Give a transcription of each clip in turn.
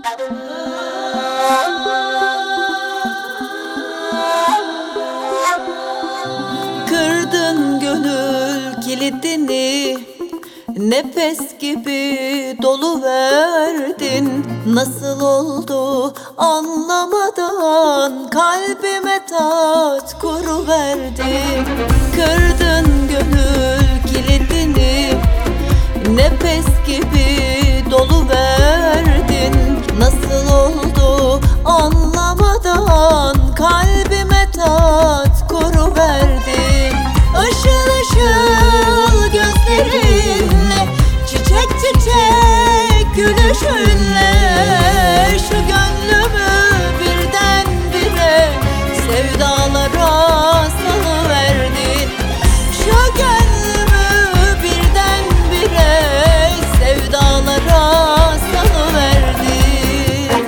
Kırdın gönül kilidini, nefes gibi dolu verdin. Nasıl oldu anlamadan kalbime tat kuru verdin. Kırdın gönül kilidini, nefes gibi dolu verdin. Nasıl oldu anlamadan kalbime tat kuru verdin. Işıl ışıl gözlerinle, çiçek çiçek gülüşünle şu gönlümü birdenbire sevdalara salıverdin. Şu gönlümü birdenbire sevdalara salıverdin.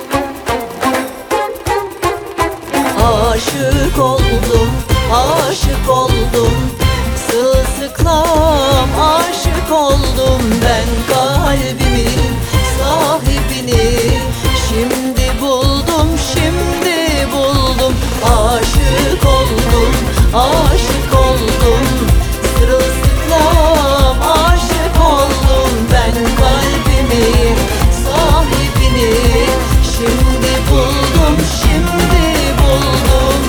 Aşık oldum, aşık oldum, sırılsıklam aşık oldum. Ben kalbimin sahibini şimdi buldum, şimdi buldum. Aşık oldum, aşık oldum, sırılsıklam aşık oldum. Ben kalbimin sahibini şimdi buldum, şimdi buldum.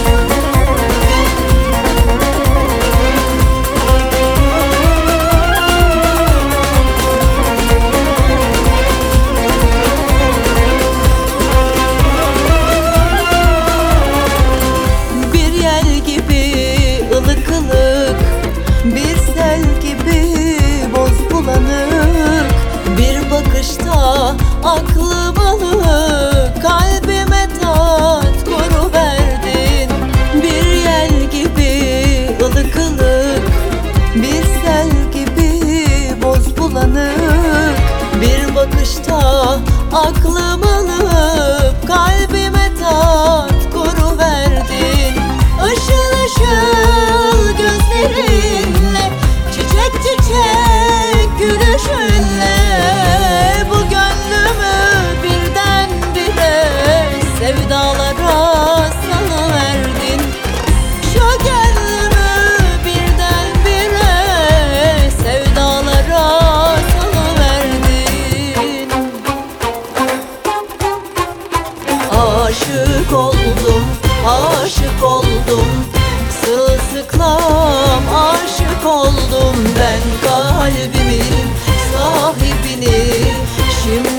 Bir sel gibi boz bulanık, bir bakışta aklım alıp kalbime tat kuru verdin. Bir yel gibi ılık ılık, bir sel gibi boz bulanık, bir bakışta aklım alıp kalbime tat kuru verdin. Işıl ışıl gözlerinle, çiçek çiçek gülüşünle bu gönlümü birdenbire sevdalara salıverdin. Şu gönlümü birdenbire sevdalara salıverdin. Aşık oldum, aşık oldum, sırılsıklam aşık oldum. Ben kalbimin sahibini şimdi